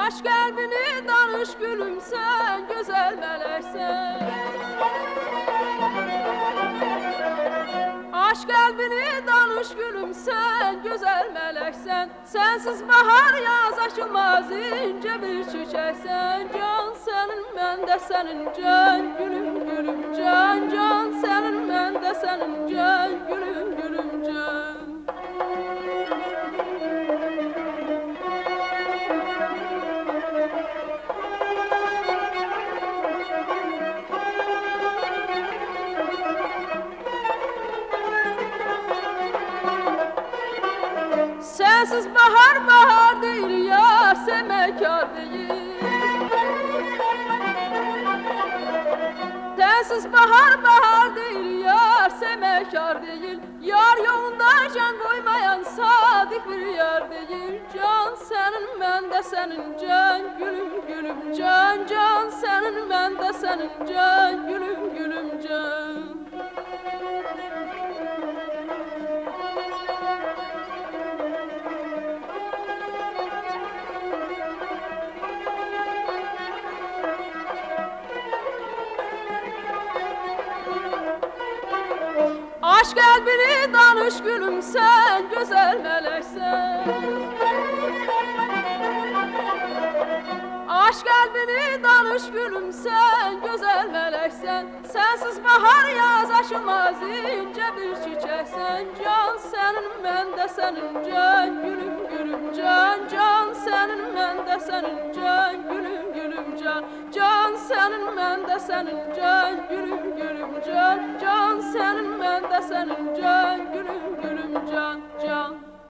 Aç kalbini danış gülüm sen güzel meleksen. Aç kalbini danış gülüm sen güzel meleksen. Sensiz bahar yaz açılmaz ince bir çiçeksen. Can senin ben de senin can gülüm gülüm can. Can senin ben de senin can gülüm gülüm can. Sensiz bahar bahar değil ya sevmekar değil. Sensiz bahar bahar değil ya sevmekar değil. Yar yolunda can koymayan sadık bir yar değil. Can senin ben de senin can gülüm gülüm can. Can senin ben de senin can gülüm gülüm can. Aç kalbini danış gülüm sen güzel meleksen. Aç kalbini danış gülüm sen güzel meleksen. Sensiz bahar yaz açılmaz ince bir çiçeksen. Can senin ben de senin can gülüm gülüm can. Can senin ben de senin can gülüm gülüm can. Can senin ben de senin can gülüm gülüm can. Can senin ben de senin can gülüm